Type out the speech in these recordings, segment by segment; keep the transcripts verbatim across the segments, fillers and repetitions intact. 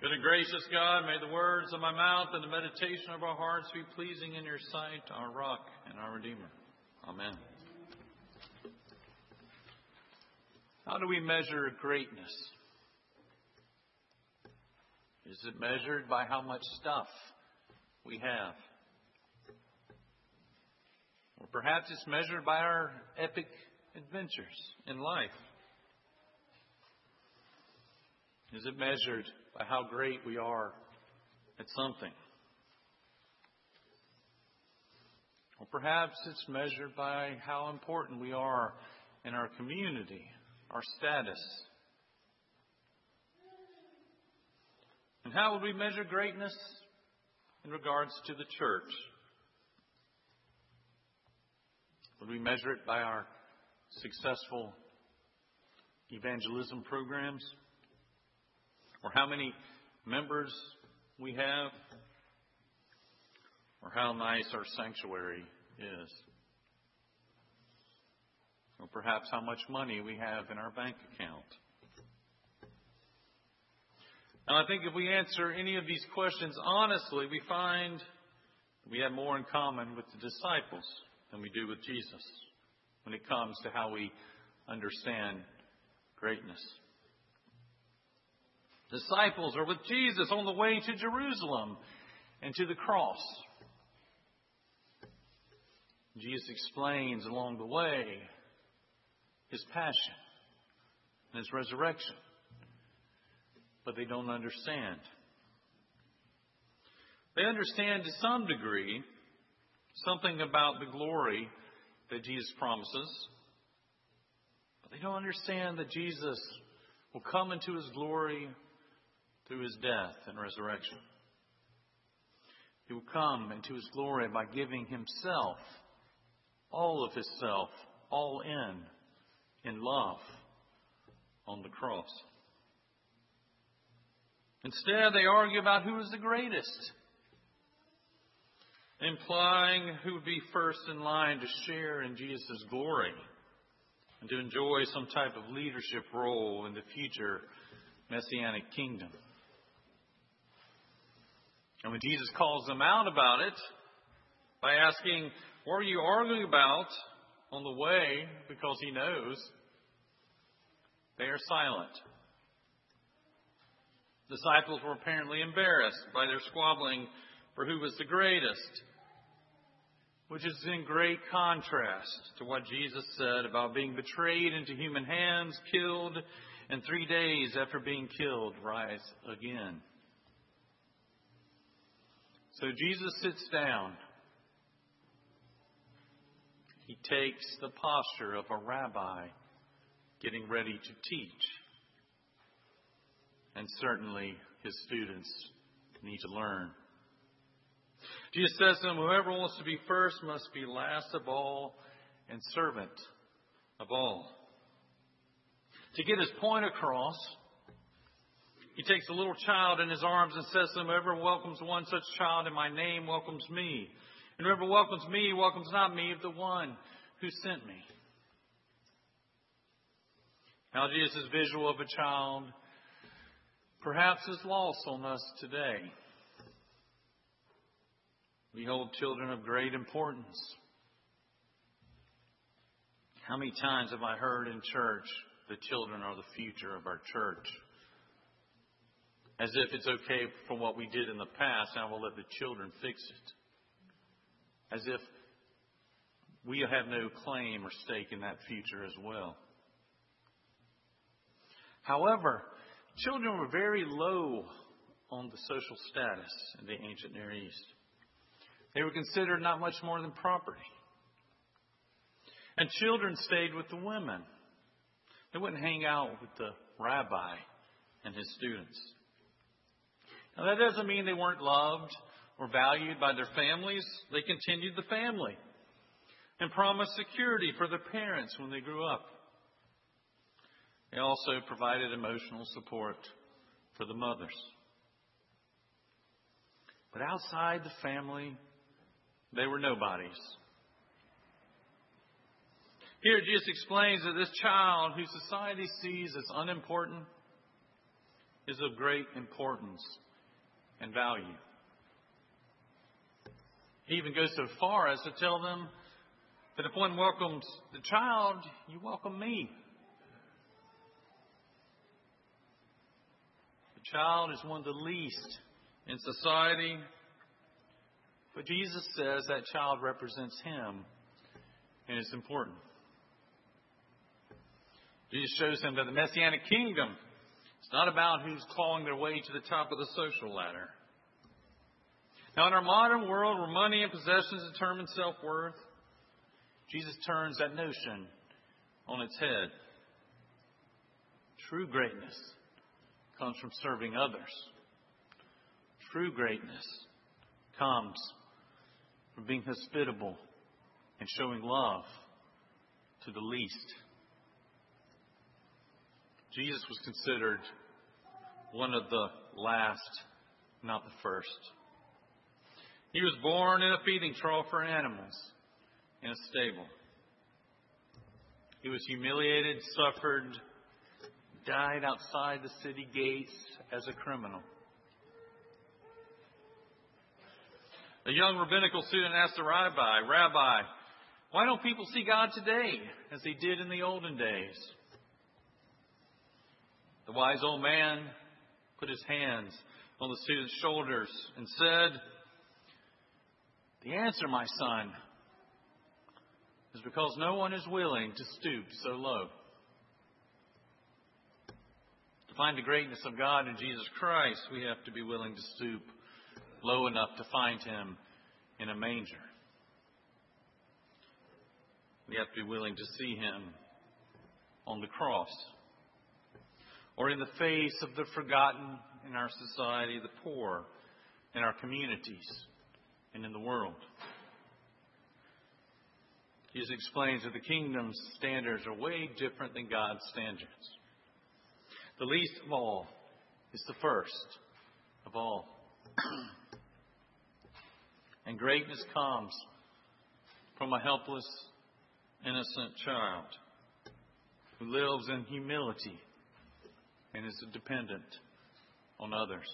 Good and gracious God, may the words of my mouth and the meditation of our hearts be pleasing in your sight, our rock and our Redeemer. Amen. How do we measure greatness? Is it measured by how much stuff we have? Or perhaps it's measured by our epic adventures in life? Is it measured by how great we are at something? Or perhaps it's measured by how important we are in our community, our status. And how would we measure greatness in regards to the church? Would we measure it by our successful evangelism programs? Or how many members we have? Or how nice our sanctuary is? Or perhaps how much money we have in our bank account? And I think if we answer any of these questions honestly, we find we have more in common with the disciples than we do with Jesus when it comes to how we understand greatness. Disciples are with Jesus on the way to Jerusalem and to the cross. Jesus explains along the way his passion and his resurrection. But they don't understand. They understand to some degree something about the glory that Jesus promises. But they don't understand that Jesus will come into his glory through his death and resurrection. He will come into his glory by giving himself, all of himself, all in, in love on the cross. Instead, they argue about who is the greatest, implying who would be first in line to share in Jesus' glory and to enjoy some type of leadership role in the future Messianic kingdom. And when Jesus calls them out about it by asking, what are you arguing about on the way, because he knows, they are silent. Disciples were apparently embarrassed by their squabbling for who was the greatest, which is in great contrast to what Jesus said about being betrayed into human hands, killed, and three days after being killed, rise again. So Jesus sits down. He takes the posture of a rabbi getting ready to teach. And certainly his students need to learn. Jesus says to them, whoever wants to be first must be last of all and servant of all. To get his point across, he takes a little child in his arms and says to them, whoever welcomes one such child in my name welcomes me. And whoever welcomes me welcomes not me, but the one who sent me. Now Jesus' visual of a child perhaps is lost on us today. We hold children of great importance. How many times have I heard in church, the children are the future of our church? As if it's okay for what we did in the past, now we'll let the children fix it. As if we have no claim or stake in that future as well. However, children were very low on the social status in the ancient Near East. They were considered not much more than property. And children stayed with the women. They wouldn't hang out with the rabbi and his students. Now, that doesn't mean they weren't loved or valued by their families. They continued the family and promised security for their parents when they grew up. They also provided emotional support for the mothers. But outside the family, they were nobodies. Here Jesus explains that this child who society sees as unimportant is of great importance and value. He even goes so far as to tell them that if one welcomes the child, you welcome me. The child is one of the least in society, but Jesus says that child represents him, and it's important. Jesus shows him that the Messianic kingdom is not about who's clawing their way to the top of the social ladder. Now, in our modern world where money and possessions determine self-worth, Jesus turns that notion on its head. True greatness comes from serving others. True greatness comes from being hospitable and showing love to the least. Jesus was considered one of the last, not the first. He was born in a feeding trough for animals in a stable. He was humiliated, suffered, died outside the city gates as a criminal. A young rabbinical student asked the rabbi, Rabbi, why don't people see God today as they did in the olden days? The wise old man put his hands on the student's shoulders and said, the answer, my son, is because no one is willing to stoop so low. To find the greatness of God in Jesus Christ, we have to be willing to stoop low enough to find Him in a manger. We have to be willing to see Him on the cross, or in the face of the forgotten in our society, the poor in our communities and in the world. Jesus explains that the kingdom's standards are way different than God's standards. The least of all is the first of all. And greatness comes from a helpless, innocent child who lives in humility and is dependent on others.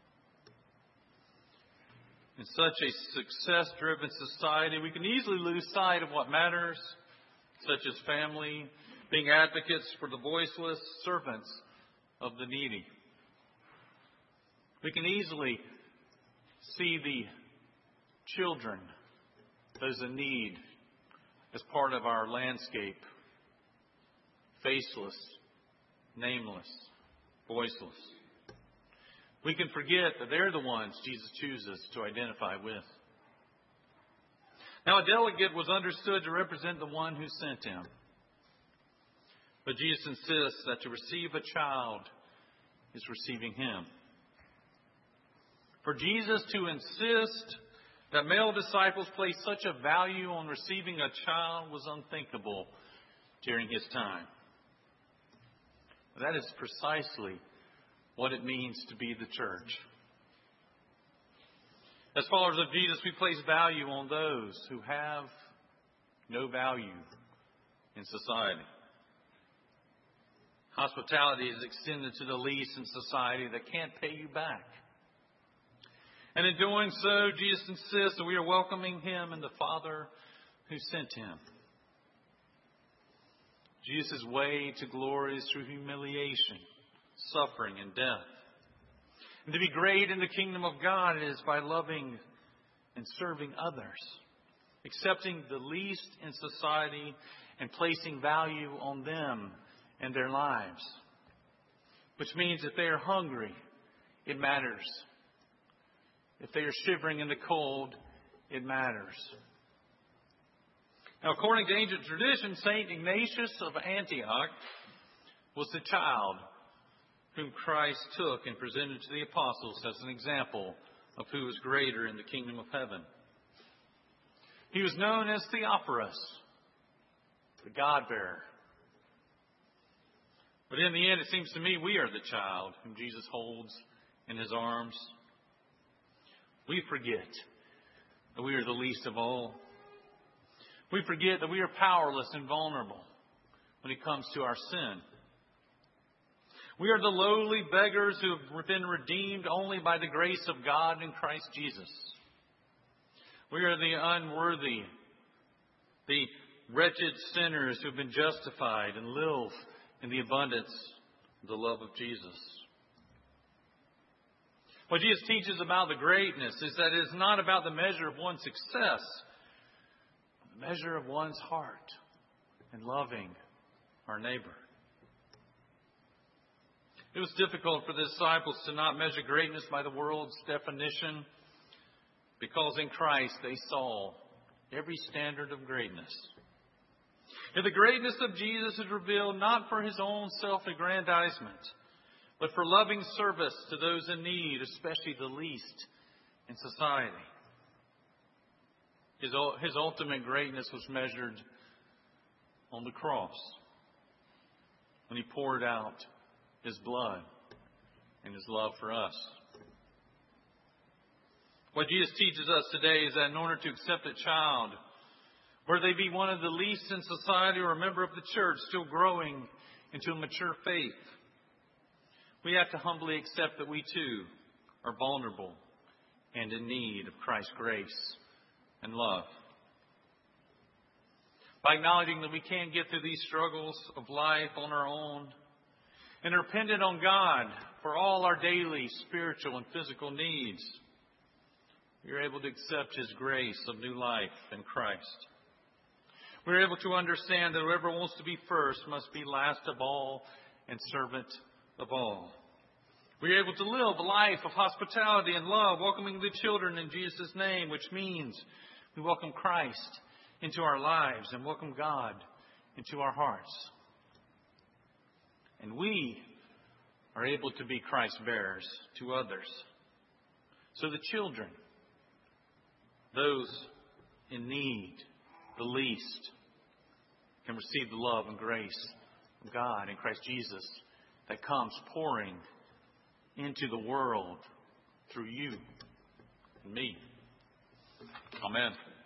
In such a success-driven society, we can easily lose sight of what matters, such as family, being advocates for the voiceless, servants of the needy. We can easily see the children, those in need, as part of our landscape, faceless, nameless, voiceless. We can forget that they're the ones Jesus chooses to identify with. Now, a delegate was understood to represent the one who sent him. But Jesus insists that to receive a child is receiving him. For Jesus to insist that male disciples place such a value on receiving a child was unthinkable during his time. That is precisely what it means to be the church. As followers of Jesus, we place value on those who have no value in society. Hospitality is extended to the least in society that can't pay you back. And in doing so, Jesus insists that we are welcoming Him and the Father who sent Him. Jesus' way to glory is through humiliation, suffering, and death. And to be great in the kingdom of God is by loving and serving others, accepting the least in society and placing value on them and their lives. Which means if they are hungry, it matters. If they are shivering in the cold, it matters. Now, according to ancient tradition, Saint Ignatius of Antioch was the child whom Christ took and presented to the apostles as an example of who was greater in the kingdom of heaven. He was known as Theophorus, the God-bearer. But in the end, it seems to me we are the child whom Jesus holds in His arms. We forget that we are the least of all. We forget that we are powerless and vulnerable when it comes to our sin. We are the lowly beggars who have been redeemed only by the grace of God in Christ Jesus. We are the unworthy, the wretched sinners who have been justified and live in the abundance of the love of Jesus. What Jesus teaches about the greatness is that it is not about the measure of one's success, but the measure of one's heart in loving our neighbor. It was difficult for the disciples to not measure greatness by the world's definition, because in Christ they saw every standard of greatness. And the greatness of Jesus is revealed not for his own self-aggrandizement, but for loving service to those in need, especially the least in society. His, his ultimate greatness was measured on the cross when he poured out his blood and his love for us. What Jesus teaches us today is that in order to accept a child, whether they be one of the least in society or a member of the church still growing into a mature faith, we have to humbly accept that we too are vulnerable and in need of Christ's grace and love. By acknowledging that we can't get through these struggles of life on our own and are dependent on God for all our daily spiritual and physical needs, we are able to accept his grace of new life in Christ. We are able to understand that whoever wants to be first must be last of all and servant of all. We are able to live a life of hospitality and love, welcoming the children in Jesus' name, which means we welcome Christ into our lives and welcome God into our hearts. And we are able to be Christ bearers to others. So the children, those in need, the least, can receive the love and grace of God in Christ Jesus that comes pouring into the world through you and me. Amen.